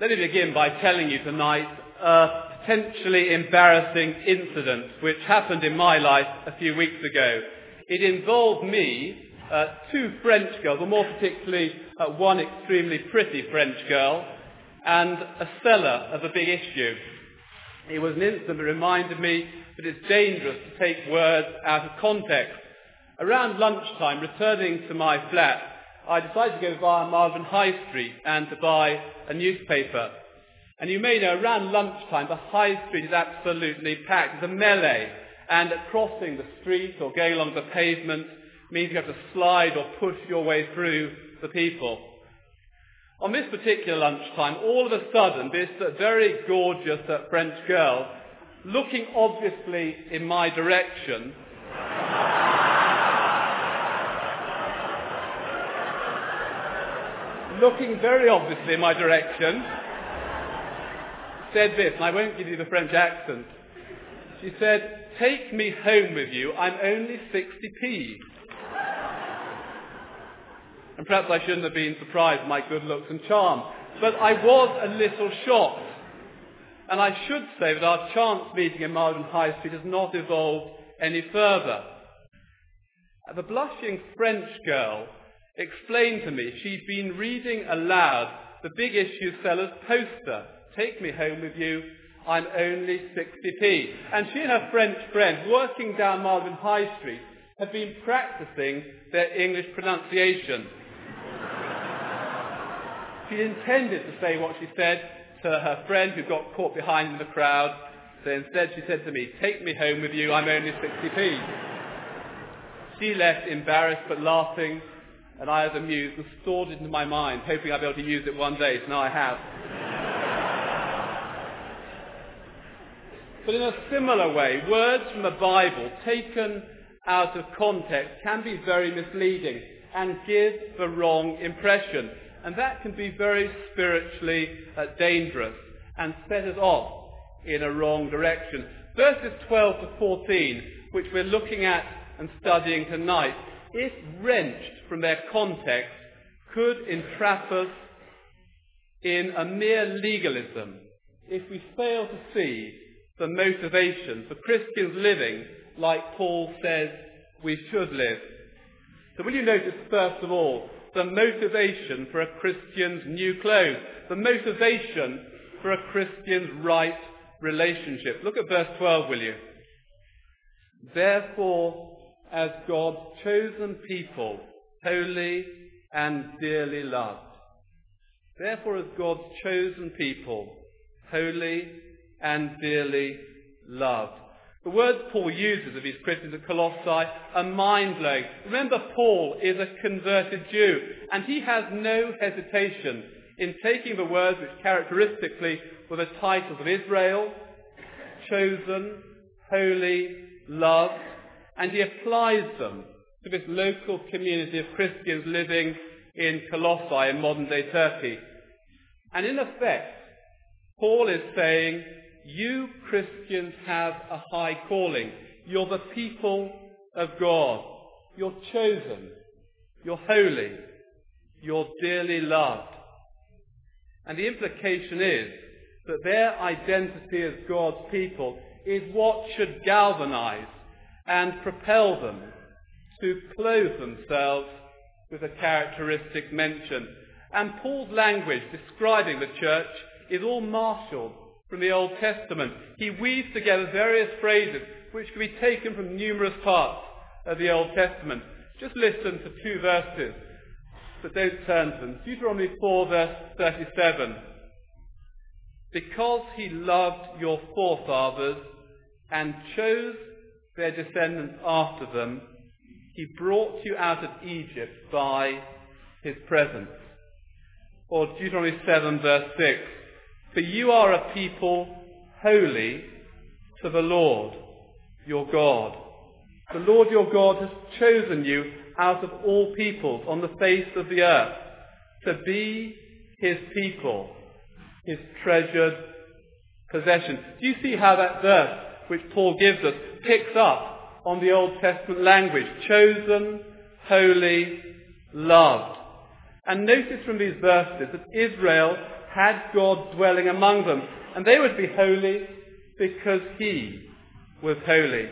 Let me begin by telling you tonight a potentially embarrassing incident which happened in my life a few weeks ago. It involved me, two French girls, or more particularly one extremely pretty French girl, and a seller of a big issue. It was an incident that reminded me that it's dangerous to take words out of context. Around lunchtime, returning to my flat, I decided to go via Malvern High Street and to buy a newspaper. And you may know, around lunchtime, the High Street is absolutely packed. It's a melee. And crossing the street or going along the pavement means you have to slide or push your way through the people. On this particular lunchtime, all of a sudden, this very gorgeous French girl, looking obviously in my direction, looking very obviously in my direction, said this, and I won't give you the French accent. She said, "Take me home with you, I'm only 60p. And perhaps I shouldn't have been surprised at my good looks and charm, but I was a little shocked. And I should say that our chance meeting in Malvern High Street has not evolved any further. The blushing French girl explained to me she'd been reading aloud the Big Issue seller's poster, "Take me home with you, I'm only 60p. And she and her French friend, working down Malvern High Street, had been practicing their English pronunciation. She intended to say what she said to her friend who got caught behind in the crowd, so instead she said to me, "Take me home with you, I'm only 60p. She left embarrassed but laughing, and I was amused and stored it into my mind, hoping I'd be able to use it one day, so now I have. But in a similar way, words from the Bible taken out of context can be very misleading and give the wrong impression. And that can be very spiritually dangerous and set us off in a wrong direction. Verses 12 to 14, which we're looking at and studying tonight, if wrenched from their context, could entrap us in a mere legalism if we fail to see the motivation for Christians living like Paul says we should live. So will you notice, first of all, the motivation for a Christian's new clothes, the motivation for a Christian's right relationship. Look at verse 12, will you? Therefore, as God's chosen people, holy and dearly loved. Therefore, as God's chosen people, holy and dearly loved. The words Paul uses of his Christians at Colossae are mind-blowing. Remember, Paul is a converted Jew, and he has no hesitation in taking the words which characteristically were the titles of Israel, chosen, holy, loved, and he applies them to this local community of Christians living in Colossae in modern-day Turkey. And in effect, Paul is saying, you Christians have a high calling. You're the people of God. You're chosen. You're holy. You're dearly loved. And the implication is that their identity as God's people is what should galvanize and propel them to clothe themselves with a characteristic mentioned. And Paul's language describing the church is all marshaled from the Old Testament. He weaves together various phrases which can be taken from numerous parts of the Old Testament. Just listen to two verses, but don't turn to them. Deuteronomy 4 verse 37. Because he loved your forefathers and chose their descendants after them, he brought you out of Egypt by his presence. Or Deuteronomy 7 verse 6. For you are a people holy to the Lord your God. The Lord your God has chosen you out of all peoples on the face of the earth to be his people, his treasured possession. Do you see how that verse, which Paul gives us, picks up on the Old Testament language? Chosen, holy, loved. And notice from these verses that Israel had God dwelling among them. And they would be holy because he was holy.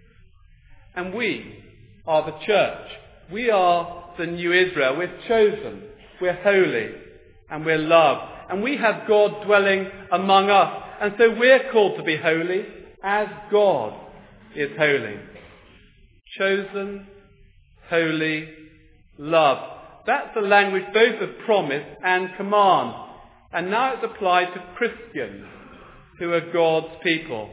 And we are the church. We are the new Israel. We're chosen. We're holy. And we're loved. And we have God dwelling among us. And so we're called to be holy as God is holy. Chosen, holy, loved. That's the language both of promise and command. And now it's applied to Christians who are God's people.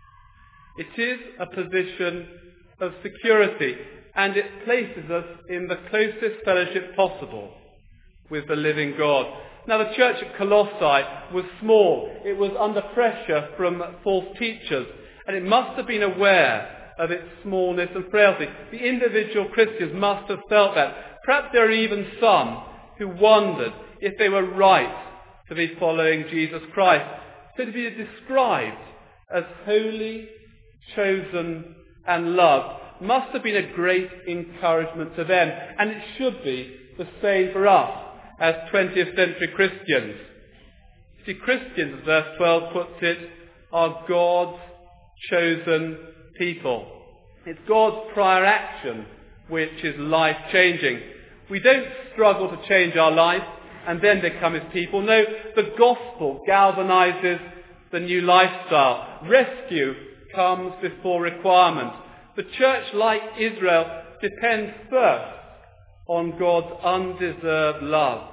It is a position of security, and it places us in the closest fellowship possible with the living God. Now, the church at Colossae was small. It was under pressure from false teachers, and it must have been aware of its smallness and frailty. The individual Christians must have felt that. Perhaps there are even some who wondered if they were right to be following Jesus Christ. So to be described as holy, chosen, and loved must have been a great encouragement to them, and it should be the same for us as 20th century Christians. See, Christians, as verse 12 puts it, are God's chosen people. It's God's prior action which is life-changing. We don't struggle to change our life and then become his people. No, the gospel galvanizes the new lifestyle. Rescue comes before requirement. The church, like Israel, depends first on God's undeserved love.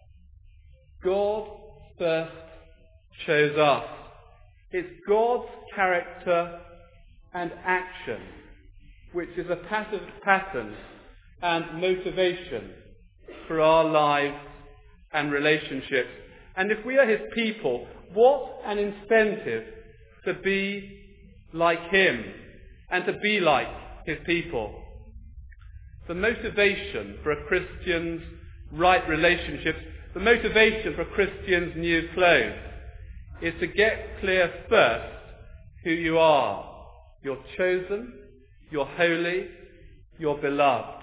God first chose us. It's God's character and action which is a pattern and motivation for our lives and relationships. And if we are his people, what an incentive to be like him and to be like his people. The motivation for a Christian's right relationships, the motivation for a Christian's new clothes, is to get clear first who you are. You're chosen, you're holy, you're beloved.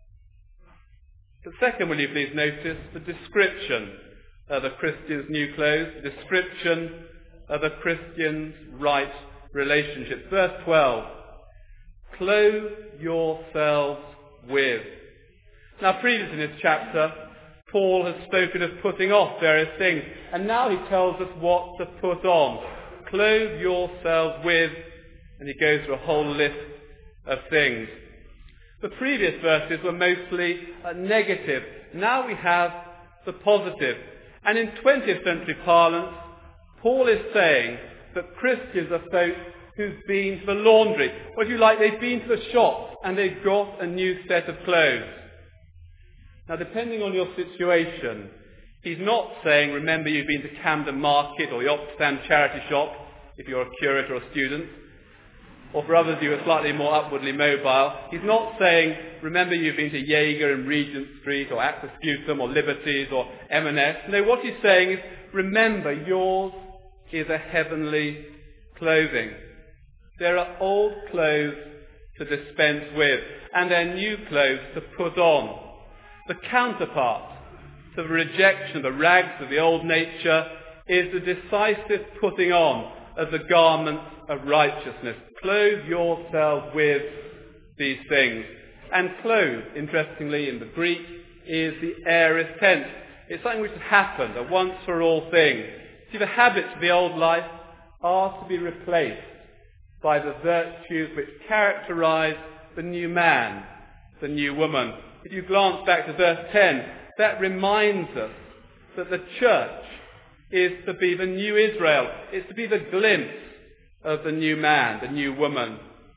But second, will you please notice the description of a Christian's new clothes, the description of a Christian's right relationships. Verse 12, clothe yourselves with. Now, previously in this chapter, Paul has spoken of putting off various things, and now he tells us what to put on. Clothe yourselves with, and he goes through a whole list of things. The previous verses were mostly negative. Now we have the positive. And in 20th century parlance, Paul is saying that Christians are folk who've been to the laundry. Or if you like, they've been to the shop and they've got a new set of clothes. Now, depending on your situation, he's not saying, remember you've been to Camden Market or the Oxfam charity shop, if you're a curate or a student. Or for others who are slightly more upwardly mobile, he's not saying, remember you've been to Jaeger and Regent Street or Aquascutum or Liberties or M&S. No, what he's saying is, remember yours is a heavenly clothing. There are old clothes to dispense with, and there are new clothes to put on. The counterpart to the rejection of the rags of the old nature is the decisive putting on of the garments of righteousness. Clothe yourselves with these things. And clothe, interestingly, in the Greek, is the aorist tense. It's something which has happened, a once-for-all thing. See, the habits of the old life are to be replaced by the virtues which characterize the new man, the new woman. If you glance back to verse 10, that reminds us that the church is to be the new Israel. It's to be the glimpse of the new man, the new woman.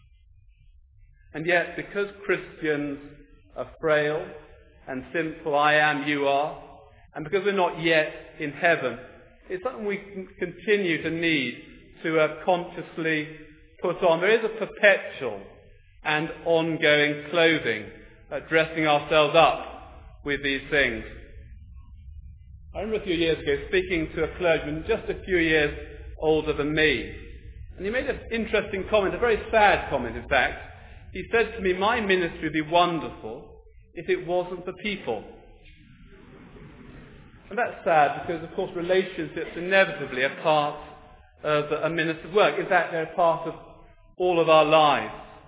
And yet, because Christians are frail and sinful, I am, you are, and because we're not yet in heaven, it's something we can continue to need to consciously put on. There is a perpetual and ongoing clothing, dressing ourselves up with these things. I remember a few years ago speaking to a clergyman just a few years older than me. And he made an interesting comment, a very sad comment in fact. He said to me, my ministry would be wonderful if it wasn't for people. And that's sad because, of course, relationships inevitably are part of a minister's work. In fact, they're a part of all of our lives.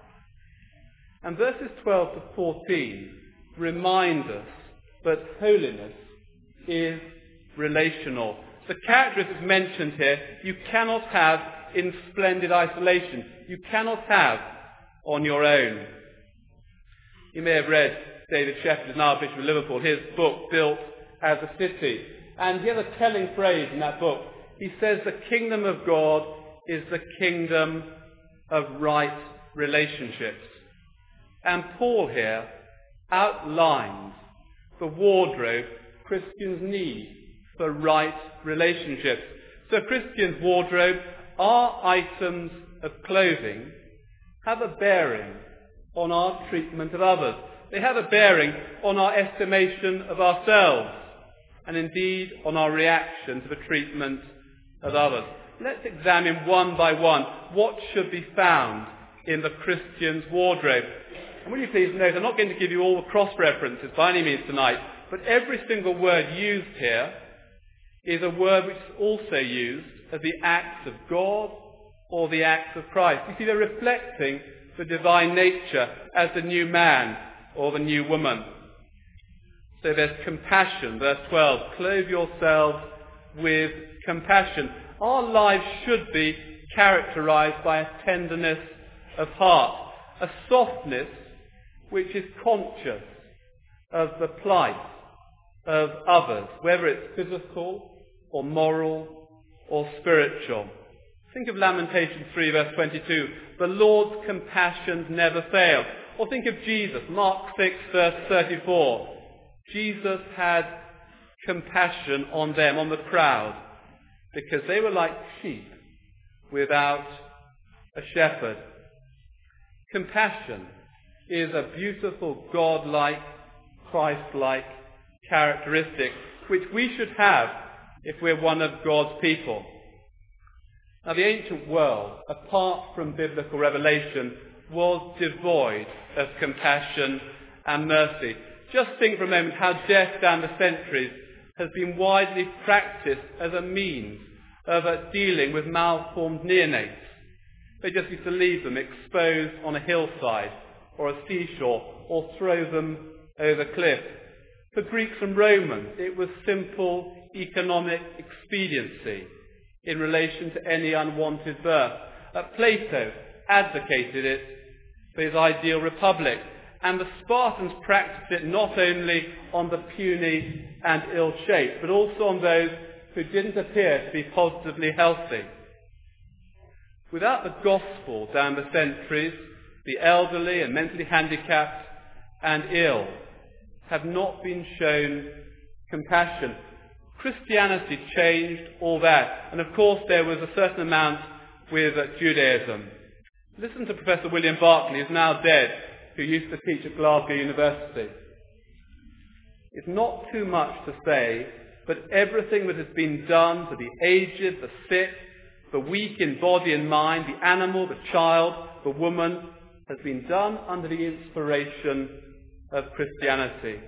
And verses 12 to 14 remind us that holiness is relational. The characteristics mentioned here you cannot have in splendid isolation. You cannot have on your own. You may have read David Shepard, now Bishop of Liverpool, his book, Built as a City. And he has a telling phrase in that book. He says the kingdom of God is the kingdom of right relationships. And Paul here outlines the wardrobe Christians need for right relationships. So Christians' wardrobe, our items of clothing, have a bearing on our treatment of others. They have a bearing on our estimation of ourselves, and indeed on our reaction to the treatment of others. Let's examine one by one what should be found in the Christian's wardrobe. And will you please note, I'm not going to give you all the cross-references by any means tonight, but every single word used here is a word which is also used as the acts of God or the acts of Christ. You see, they're reflecting the divine nature as the new man or the new woman. So there's compassion, verse 12. Clothe yourselves with compassion. Our lives should be characterized by a tenderness of heart, a softness which is conscious of the plight of others, whether it's physical or moral or spiritual. Think of Lamentations 3 verse 22. The Lord's compassions never fail. Or think of Jesus, Mark 6 verse 34. Jesus had compassion on them, on the crowd, because they were like sheep without a shepherd. Compassion is a beautiful, God-like, Christ-like characteristic which we should have if we're one of God's people. Now, the ancient world, apart from biblical revelation, was devoid of compassion and mercy. Just think for a moment how death down the centuries has been widely practiced as a means of dealing with malformed neonates. They just used to leave them exposed on a hillside or a seashore or throw them over cliffs. For Greeks and Romans, it was simple economic expediency in relation to any unwanted birth. Plato advocated it for his ideal republic, and the Spartans practiced it not only on the puny and ill-shaped, but also on those who didn't appear to be positively healthy. Without the gospel down the centuries, the elderly and mentally handicapped and ill have not been shown compassion. Christianity changed all that. And of course there was a certain amount with Judaism. Listen to Professor William Barclay, who's now dead, who used to teach at Glasgow University. It's not too much to say, but everything that has been done to the aged, the sick, the weak in body and mind, the animal, the child, the woman, has been done under the inspiration of Christianity.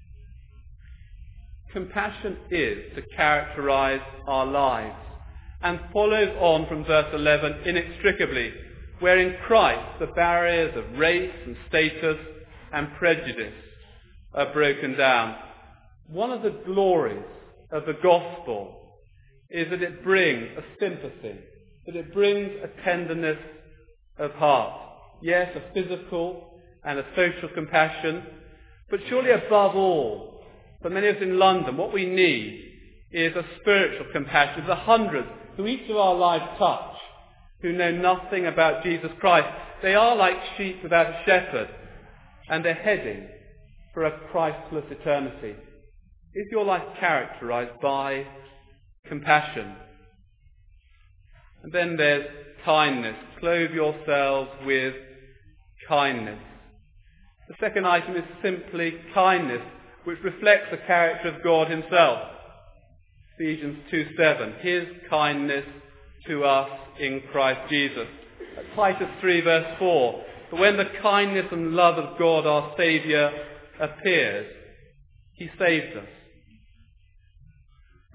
Compassion is to characterize our lives and follows on from verse 11 inextricably, where in Christ the barriers of race and status and prejudice are broken down. One of the glories of the gospel is that it brings a sympathy, that it brings a tenderness of heart. Yes, a physical and a social compassion, but surely above all, for many of us in London, what we need is a spiritual compassion. The hundreds who each of our lives touch, who know nothing about Jesus Christ. They are like sheep without a shepherd, and they're heading for a Christless eternity. Is your life characterized by compassion? And then there's kindness. Clothe yourselves with kindness. The second item is simply kindness, which reflects the character of God himself. Ephesians 2:7, his kindness to us in Christ Jesus. Titus 3 verse 4, but when the kindness and love of God our Saviour appears, he saves us.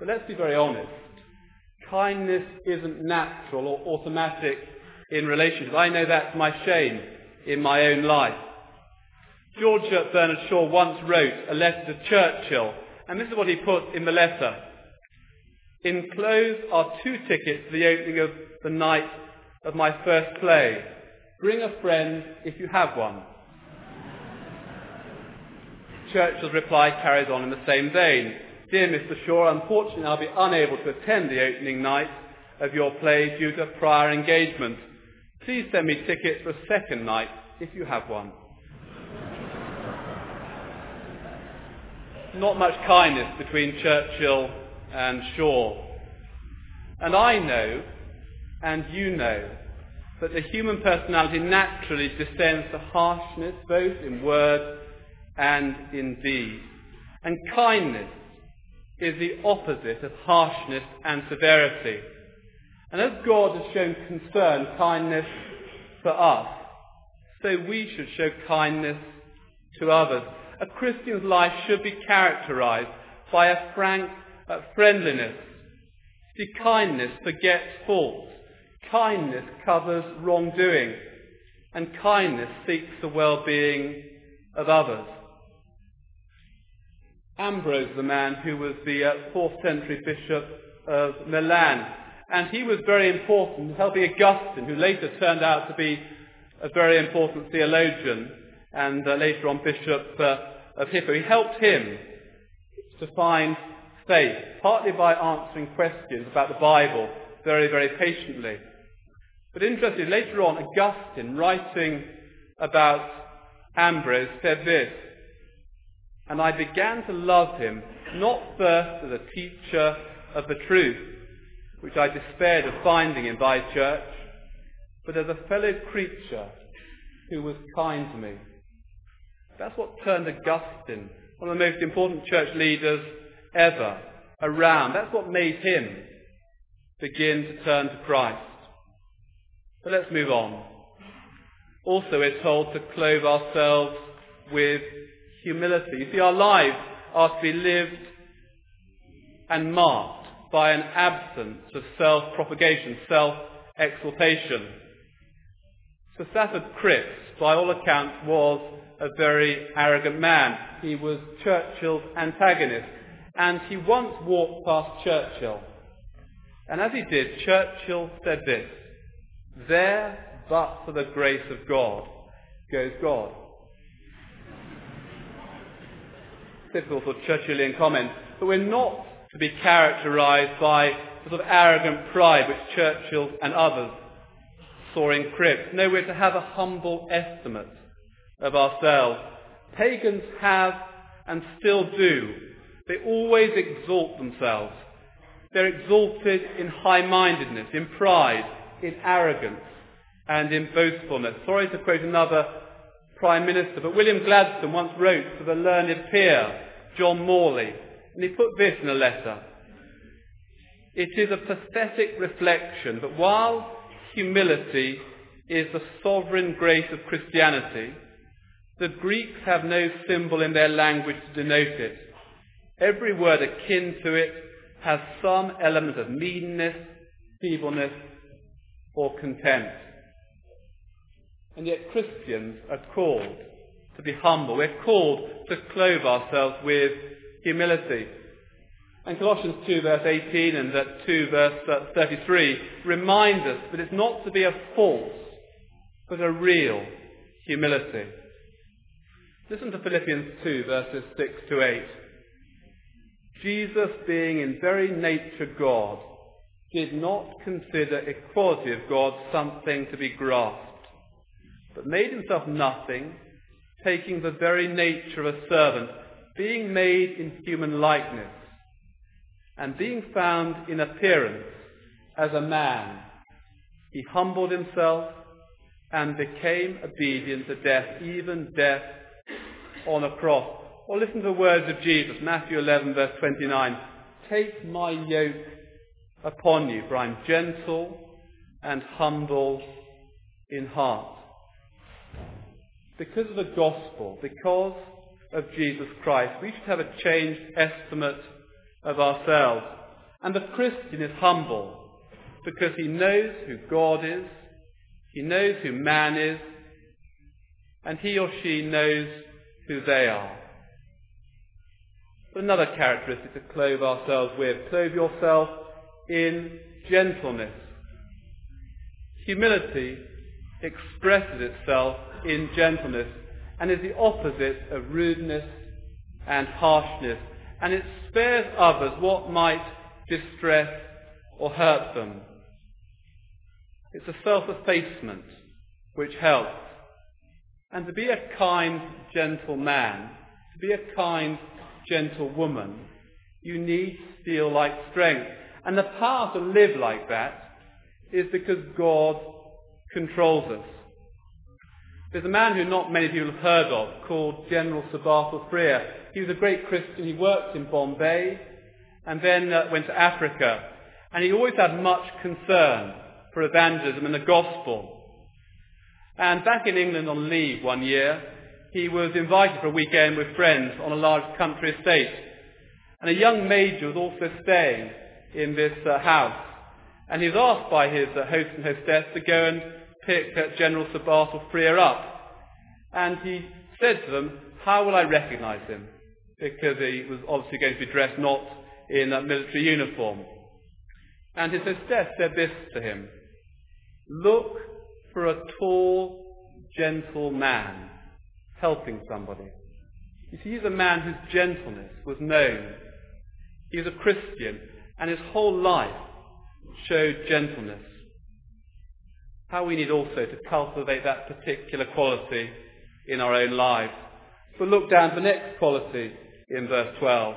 But let's be very honest. Kindness isn't natural or automatic in relationships. I know that's my shame in my own life. George Bernard Shaw once wrote a letter to Churchill, and this is what he put in the letter. Enclosed are 2 tickets to the opening of the night of my first play. Bring a friend if you have one. Churchill's reply carries on in the same vein. Dear Mr. Shaw, unfortunately I'll be unable to attend the opening night of your play due to a prior engagement. Please send me tickets for a second night if you have one. Not much kindness between Churchill and Shaw. And I know, and you know, that the human personality naturally descends to harshness both in word and in deed. And kindness is the opposite of harshness and severity. And as God has shown concern, kindness for us, so we should show kindness to others. A Christian's life should be characterized by a frank friendliness. See, kindness forgets faults. Kindness covers wrongdoing. And kindness seeks the well-being of others. Ambrose, the man who was the 4th century bishop of Milan, and he was very important in helping Augustine, who later turned out to be a very important theologian and later on bishop of Hippo. He helped him to find faith, partly by answering questions about the Bible very, very patiently. But interestingly, later on, Augustine, writing about Ambrose, said this, "And I began to love him, not first as a teacher of the truth, which I despaired of finding in thy church, but as a fellow creature who was kind to me." That's what turned Augustine, one of the most important church leaders ever, around. That's what made him begin to turn to Christ. But let's move on. Also, we're told to clothe ourselves with humility. You see, our lives are to be lived and marked by an absence of self-propagation, self-exaltation. Sir Stafford Cripps, by all accounts, was a very arrogant man. He was Churchill's antagonist, and he once walked past Churchill. And as he did, Churchill said this, "There, but for the grace of God, goes God." Typical sort of Churchillian comment, but we're not to be characterised by the sort of arrogant pride which Churchill and others saw in Cripps. No, we're to have a humble estimate of ourselves. Pagans have and still do. They always exalt themselves. They're exalted in high-mindedness, in pride, in arrogance, and in boastfulness. Sorry to quote another Prime Minister, but William Gladstone once wrote to the learned peer, John Morley, and he put this in a letter. "It is a pathetic reflection that while humility is the sovereign grace of Christianity, the Greeks have no symbol in their language to denote it. Every word akin to it has some element of meanness, feebleness, or contempt." And yet Christians are called to be humble. We're called to clothe ourselves with humility. And Colossians 2 verse 18 and 2 verse 33 remind us that it's not to be a false, but a real humility. Listen to Philippians 2 verses 6 to 8. "Jesus, being in very nature God, did not consider equality of God something to be grasped, but made himself nothing, taking the very nature of a servant, being made in human likeness, and being found in appearance as a man, he humbled himself and became obedient to death, even death on a cross." Or listen to the words of Jesus, Matthew 11 verse 29. "Take my yoke upon you, for I am gentle and humble in heart." Because of the gospel, because of Jesus Christ, we should have a changed estimate of ourselves. And the Christian is humble because he knows who God is, he knows who man is, and he or she knows who they are. But another characteristic to clothe ourselves with: clothe yourself in gentleness. Humility expresses itself in gentleness and is the opposite of rudeness and harshness, and it spares others what might distress or hurt them. It's a self-effacement which helps. And to be a kind, gentle man, to be a kind, gentle woman, you need steel-like strength. And the power to live like that is because God controls us. There's a man who not many people have heard of called General Sir Bartle Frere. He was a great Christian. He worked in Bombay and then went to Africa. And he always had much concern for evangelism and the gospel. And back in England on leave one year, he was invited for a weekend with friends on a large country estate. And a young major was also staying in this house. And he was asked by his host and hostess to go and pick General Sir Bartle Frere up. And he said to them, "How will I recognise him?" Because he was obviously going to be dressed not in a military uniform. And his hostess said this to him: "Look for a tall, gentle man helping somebody." You see, he's a man whose gentleness was known. He was a Christian, and his whole life showed gentleness. How we need also to cultivate that particular quality in our own lives. But look down to the next quality in verse 12.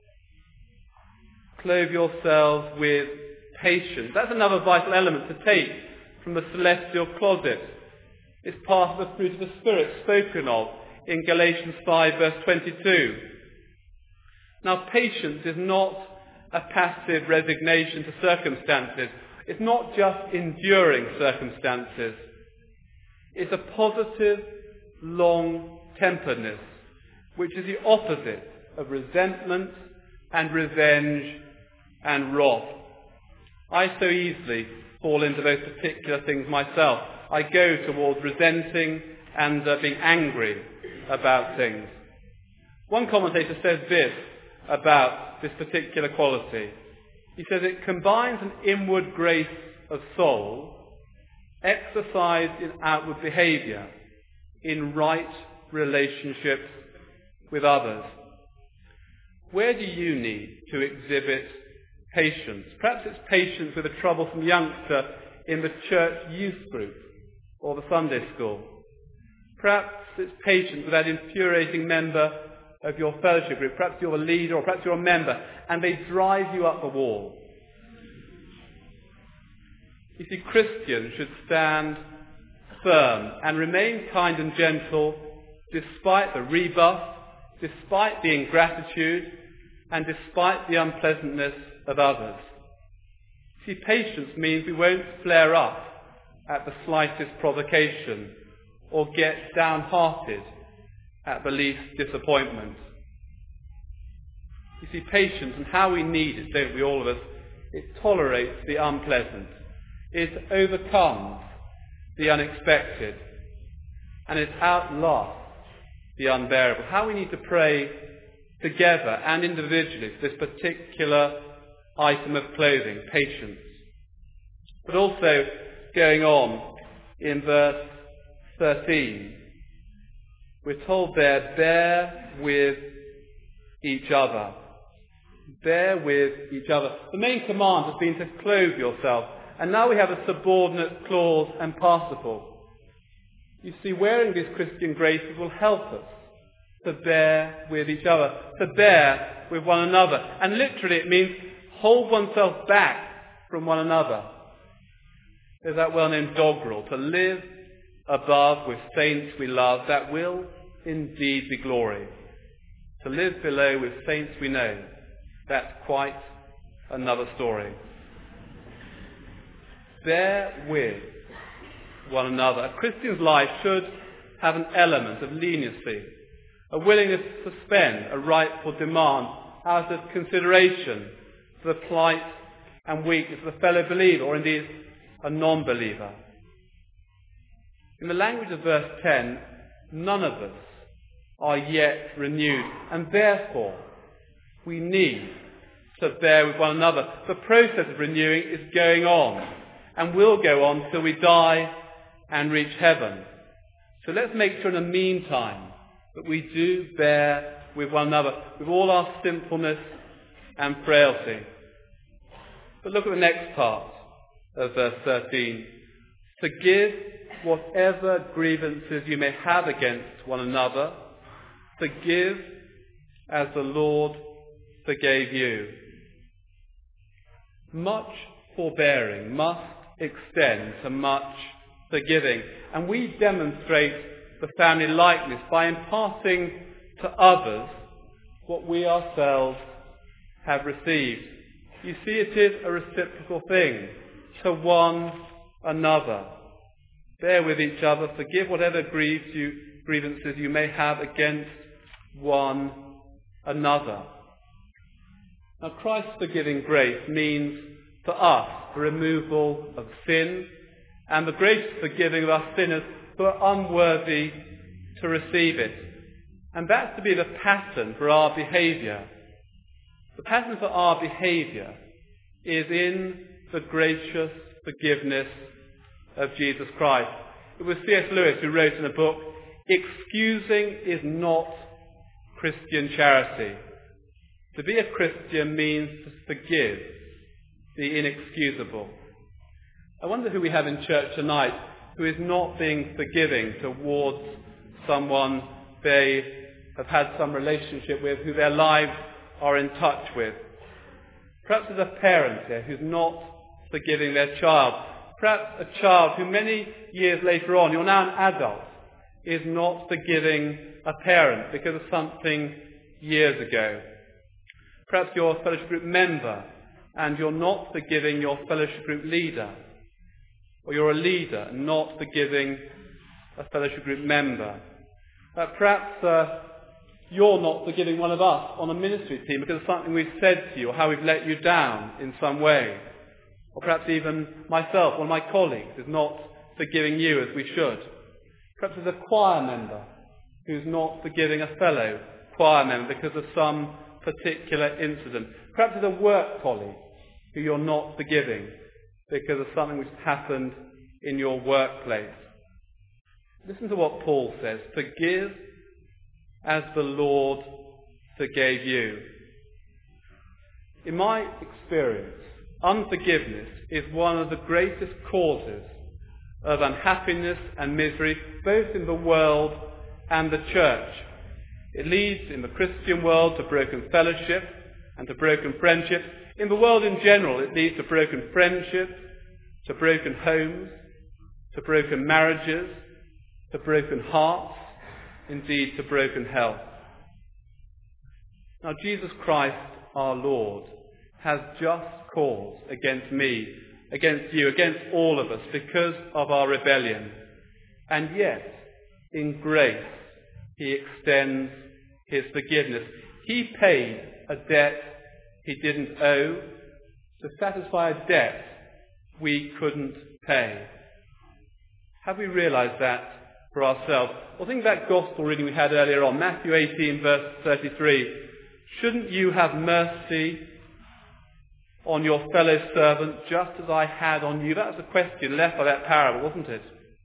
Clothe yourselves with patience. That's another vital element to take from the celestial closet. It's part of the fruit of the Spirit spoken of in Galatians 5 verse 22. Now, patience is not a passive resignation to circumstances. It's not just enduring circumstances. It's a positive, long-temperedness, which is the opposite of resentment and revenge and wrath. I so easily fall into those particular things myself. I go towards resenting and being angry about things. One commentator says this about this particular quality. He says it combines an inward grace of soul, exercised in outward behaviour, in right relationships with others. Where do you need to exhibit patience? Perhaps it's patience with a troublesome youngster in the church youth group or the Sunday school. Perhaps it's patience with that infuriating member of your fellowship group. Perhaps you're a leader or perhaps you're a member and they drive you up the wall. You see, Christians should stand firm and remain kind and gentle despite the rebuff, despite the ingratitude, and despite the unpleasantness of others. See, patience means we won't flare up at the slightest provocation or get downhearted at the least disappointment. You see, patience, and how we need it, don't we, all of us, it tolerates the unpleasant. It overcomes the unexpected. And it outlasts the unbearable. How we need to pray together and individually for this particular item of clothing, patience. But also, going on in verse 13, we're told there, bear with each other. Bear with each other. The main command has been to clothe yourself. And now we have a subordinate clause and participle. You see, wearing these Christian graces will help us to bear with each other, to bear with one another. And literally it means hold oneself back from one another. There's that well-known doggerel, to live above with saints we love, that will indeed be glory. To live below with saints we know, that's quite another story. Bear with one another. A Christian's life should have an element of leniency, a willingness to suspend a rightful demand out of consideration to the plight and weakness of a fellow believer, or indeed a non-believer. In the language of verse 10, none of us are yet renewed, and therefore we need to bear with one another. The process of renewing is going on, and will go on till we die and reach heaven. So let's make sure in the meantime that we do bear with one another, with all our sinfulness and frailty. But look at the next part of verse 13. Forgive whatever grievances you may have against one another. Forgive as the Lord forgave you. Much forbearing must extend to much forgiving. And we demonstrate the family likeness by imparting to others what we ourselves have received. You see, it is a reciprocal thing to one another. Bear with each other, forgive whatever grievances you may have against one another. Now, Christ's forgiving grace means for us the removal of sin and the gracious forgiving of us sinners who are unworthy to receive it. And that's to be the pattern for our behaviour. The pattern for our behaviour is in the gracious forgiveness of Jesus Christ. It was C.S. Lewis who wrote in a book, "Excusing is not Christian charity. To be a Christian means to forgive the inexcusable." I wonder who we have in church tonight who is not being forgiving towards someone they have had some relationship with, who their lives are in touch with. Perhaps there's a parent here who's not forgiving their child. Perhaps a child who many years later on, you're now an adult, is not forgiving a parent because of something years ago. Perhaps you're a fellowship group member and you're not forgiving your fellowship group leader. Or you're a leader and not forgiving a fellowship group member. Perhaps you're not forgiving one of us on a ministry team because of something we've said to you or how we've let you down in some way. Or perhaps even myself, one of my colleagues, is not forgiving you as we should. Perhaps there's a choir member who's not forgiving a fellow choir member because of some particular incident. Perhaps there's a work colleague who you're not forgiving because of something which happened in your workplace. Listen to what Paul says. Forgive as the Lord forgave you. In my experience, unforgiveness is one of the greatest causes of unhappiness and misery, both in the world and the church. It leads in the Christian world to broken fellowship and to broken friendship. In the world in general, it leads to broken friendships, to broken homes, to broken marriages, to broken hearts, indeed to broken health. Now, Jesus Christ, our Lord, has just cause against me, against you, against all of us because of our rebellion. And yet, in grace, he extends his forgiveness. He paid a debt he didn't owe to satisfy a debt we couldn't pay. Have we realized that for ourselves? Well, think of that gospel reading we had earlier on, Matthew 18, verse 33. Shouldn't you have mercy on your fellow servant just as I had on you? That was the question left by that parable, wasn't it?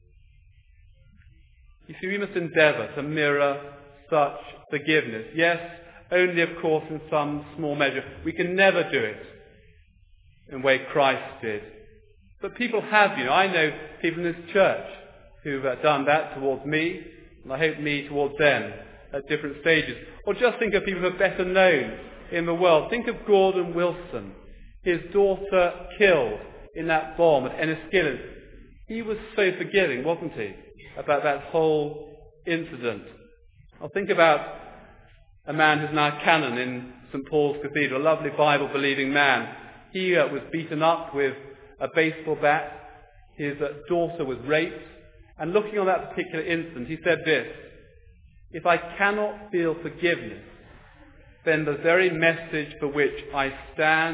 You see, we must endeavour to mirror such forgiveness. Yes, only of course in some small measure. We can never do it in the way Christ did. But people have, I know people in this church who've done that towards me, and I hope me towards them at different stages. Or just think of people who are better known in the world. Think of Gordon Wilson, his daughter killed in that bomb at Enniskillen. He was so forgiving, wasn't he, about that whole incident. I'll think about a man who's now canon in St. Paul's Cathedral, a lovely Bible-believing man. He was beaten up with a baseball bat. His daughter was raped. And looking on that particular incident, he said this: if I cannot feel forgiveness, then the very message for which I stand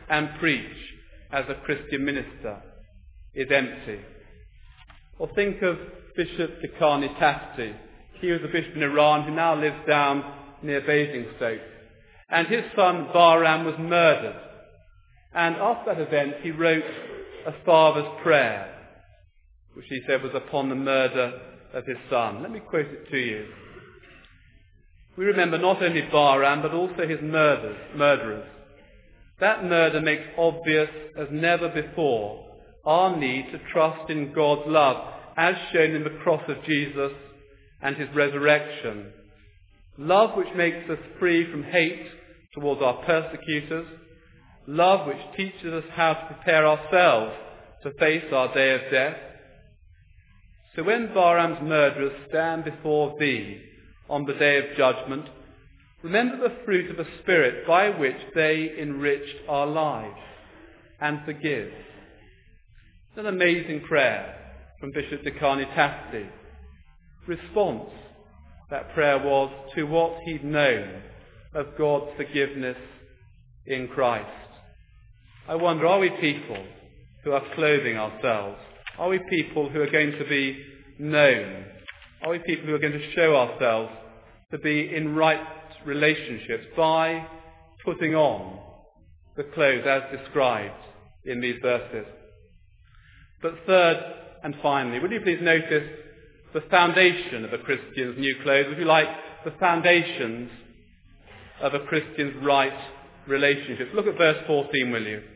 and preach as a Christian minister is empty. Or think of Bishop Dikhani Tasti. He was a bishop in Iran who now lives down near Basingstoke. And his son Bahram was murdered. And after that event he wrote a father's prayer, which he said was upon the murder of his son. Let me quote it to you. We remember not only Bahram but also his murderers. That murder makes obvious as never before our need to trust in God's love as shown in the cross of Jesus and his resurrection. Love which makes us free from hate towards our persecutors. Love which teaches us how to prepare ourselves to face our day of death. So when Bahram's murderers stand before thee on the day of judgment, remember the fruit of the Spirit by which they enriched our lives, and forgive. It's an amazing prayer from Bishop Dikhani Tasti. Response, that prayer was, to what he'd known of God's forgiveness in Christ. I wonder, are we people who are clothing ourselves? Are we people who are going to be known? Are we people who are going to show ourselves to be in right relationships by putting on the clothes as described in these verses? But third and finally, would you please notice the foundation of a Christian's new clothes, if you like, the foundations of a Christian's right relationships. Look at verse 14, will you?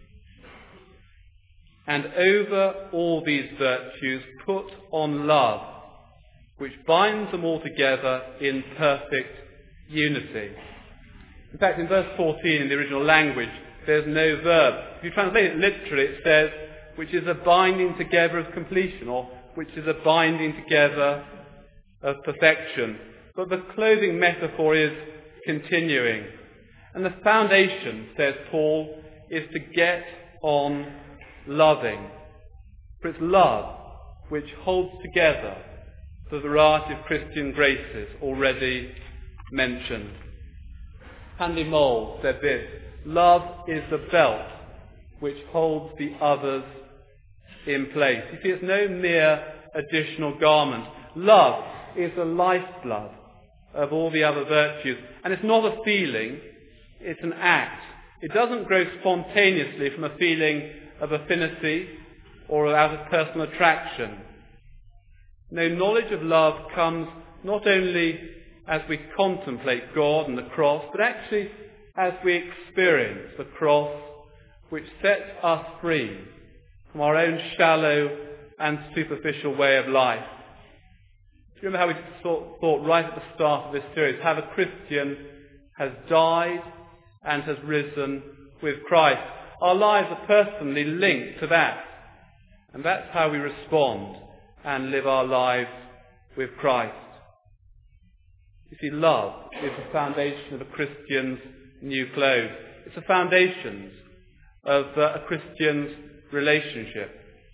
And over all these virtues put on love, which binds them all together in perfect unity. In fact, in verse 14 in the original language, there's no verb. If you translate it literally, it says, which is a binding together of completion, or which is a binding together of perfection. But the clothing metaphor is continuing. And the foundation, says Paul, is to get on loving. For it's love which holds together the variety of Christian graces already mentioned. Andy Moll said this: love is the belt which holds the others in place. You see, it's no mere additional garment. Love is the lifeblood of all the other virtues. And it's not a feeling, it's an act. It doesn't grow spontaneously from a feeling of affinity or out of personal attraction. No, knowledge of love comes not only as we contemplate God and the cross, but actually as we experience the cross, which sets us free from our own shallow and superficial way of life. Do you remember how we thought right at the start of this series how the Christian has died and has risen with Christ? Our lives are personally linked to that. And that's how we respond and live our lives with Christ. You see, love is the foundation of a Christian's new clothes. It's the foundations of a Christian's relationship.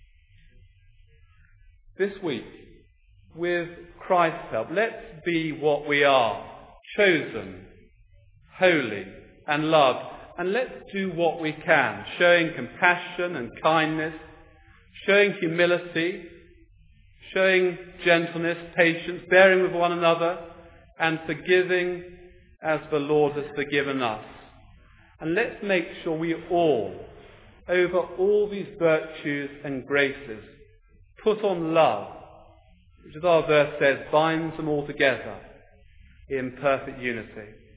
This week, with Christ's help, let's be what we are: chosen, holy, and loved. And let's do what we can, showing compassion and kindness, showing humility, showing gentleness, patience, bearing with one another, and forgiving as the Lord has forgiven us. And let's make sure we all, over all these virtues and graces, put on love, which, as our verse says, binds them all together in perfect unity.